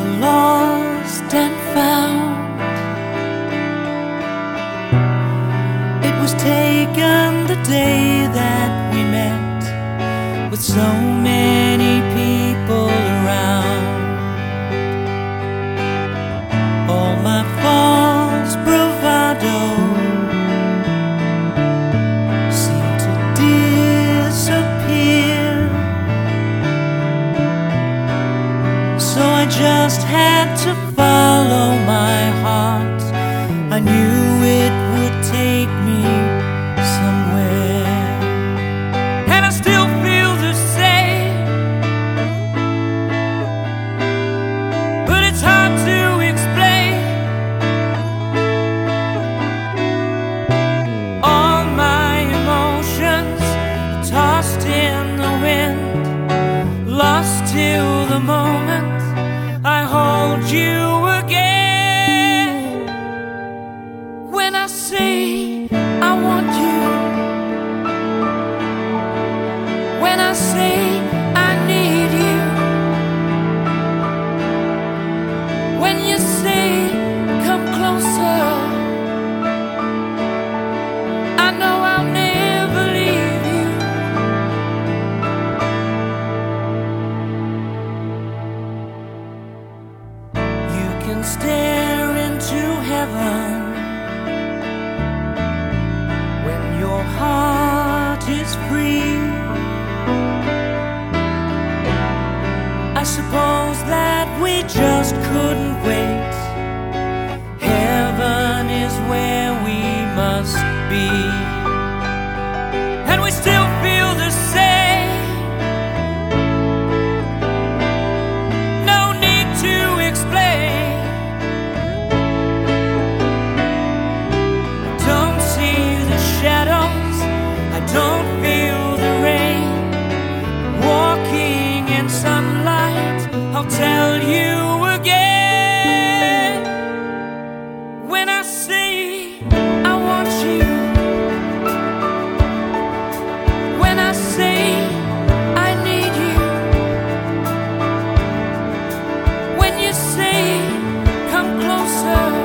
lost and found. It was taken the day that we met, with so many people around. All my false bravado seemed to disappear, so I just had to follow my heart. I knew it would take me somewhere, and I still feel the same, but it's hard to explain. All my emotions tossed in the wind, lost till the moment I hold you again. When I say I want you, when I say I need you, when you say come closer, I know I'll never leave you. You can stare into heaven when your heart is free. I suppose that we just couldn't wait. Heaven is where we must be, and we still feel the same. No need to explain. Don't see the shadows, I don't feel the rain. Walking in sunlight, I'll tell you again. When I say I want you, when I say I need you, when you say come closer,